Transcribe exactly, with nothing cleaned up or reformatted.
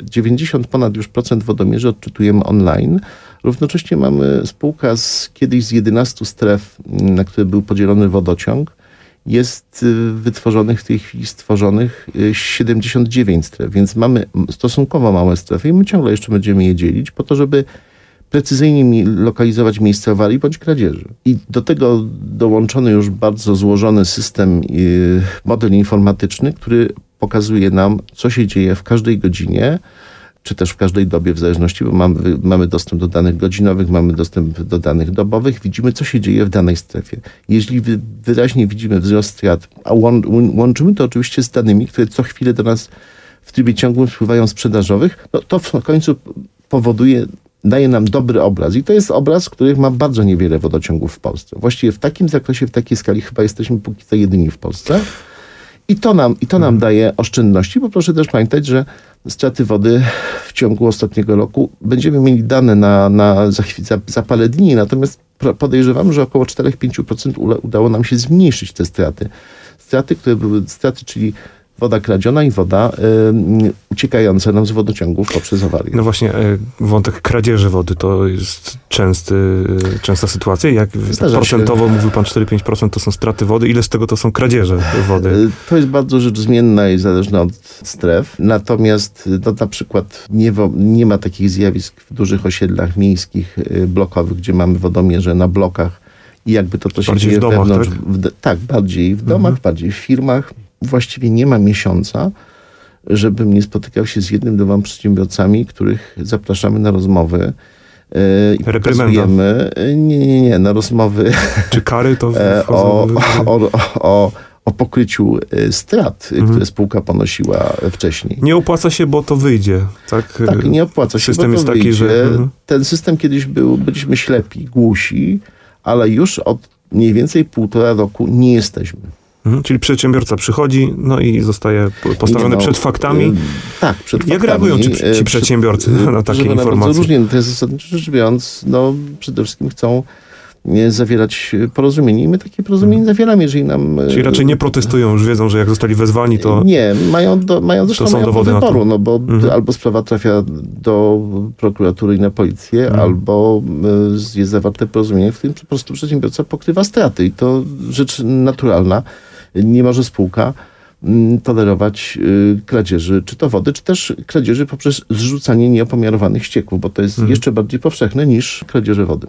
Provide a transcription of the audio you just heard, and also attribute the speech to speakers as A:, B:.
A: dziewięćdziesiąt ponad już procent wodomierzy odczytujemy online. Równocześnie mamy spółka z kiedyś z jedenastu stref, na które był podzielony wodociąg. Jest wytworzonych w tej chwili stworzonych siedemdziesiąt dziewięć stref, więc mamy stosunkowo małe strefy i my ciągle jeszcze będziemy je dzielić po to, żeby precyzyjnie lokalizować miejsce awarii bądź kradzieży. I do tego dołączony już bardzo złożony system, model informatyczny, który pokazuje nam, co się dzieje w każdej godzinie, czy też w każdej dobie, w zależności, bo mamy, mamy dostęp do danych godzinowych, mamy dostęp do danych dobowych, widzimy, co się dzieje w danej strefie. Jeśli wy, wyraźnie widzimy wzrost strat, a łą, łączymy to oczywiście z danymi, które co chwilę do nas w trybie ciągłym spływają sprzedażowych, no to w końcu powoduje, daje nam dobry obraz. I to jest obraz, których ma bardzo niewiele wodociągów w Polsce. Właściwie w takim zakresie, w takiej skali chyba jesteśmy póki co jedyni w Polsce. I to nam, i to nam daje oszczędności, bo proszę też pamiętać, że straty wody w ciągu ostatniego roku będziemy mieli dane na, na za, za, za parę dni, natomiast podejrzewam, że około cztery do pięciu procent udało nam się zmniejszyć te straty. Straty, które były straty, czyli woda kradziona i woda y, uciekająca nam z wodociągów poprzez awarię.
B: No właśnie, y, wątek kradzieży wody to jest częsty, y, częsta sytuacja. Jak tak procentowo się. Mówił pan cztery do pięciu procent to są straty wody. Ile z tego to są kradzieże wody? Y,
A: to jest bardzo rzecz zmienna i zależna od stref. Natomiast no, na przykład nie, wo, nie ma takich zjawisk w dużych osiedlach miejskich, y, blokowych, gdzie mamy wodomierze na blokach i jakby to, to się
B: bardziej
A: dzieje
B: w domach,
A: wewnątrz.
B: tak?
A: W, tak, bardziej w domach, mhm. bardziej w firmach. Właściwie nie ma miesiąca, żebym nie spotykał się z jednym, dwoma przedsiębiorcami, których zapraszamy na rozmowy yy, i pokazujemy, nie, nie, nie, na rozmowy
B: czy kary to w, w,
A: o, o, o, o, o pokryciu strat, mhm. które spółka ponosiła wcześniej.
B: Nie opłaca się, bo to wyjdzie, tak?
A: Tak, nie opłaca się,
B: system
A: bo to
B: jest taki,
A: wyjdzie.
B: że... Mhm.
A: Ten system kiedyś był, byliśmy ślepi, głusi, ale już od mniej więcej półtora roku nie jesteśmy.
B: Mhm, czyli przedsiębiorca przychodzi, no i zostaje postawiony no, przed faktami. Yy,
A: tak, przed
B: Jak
A: faktami.
B: reagują ci, ci yy, przedsiębiorcy yy, na takie informacje?
A: Bardzo różnie. To jest zasadniczo rzecz biorąc, no przede wszystkim chcą nie zawierać porozumień. I my takie porozumienie hmm. zawieramy, jeżeli nam...
B: Czyli raczej nie protestują, już wiedzą, że jak zostali wezwani, to...
A: Nie, mają, do, mają zresztą
B: to są
A: mają
B: dowody
A: do wyboru,
B: na to.
A: No bo hmm. albo sprawa trafia do prokuratury i na policję, hmm. albo jest zawarte porozumienie, w którym po prostu przedsiębiorca pokrywa straty. I to rzecz naturalna. Nie może spółka tolerować kradzieży, czy to wody, czy też kradzieży poprzez zrzucanie nieopomiarowanych ścieków, bo to jest hmm. jeszcze bardziej powszechne niż kradzieże wody.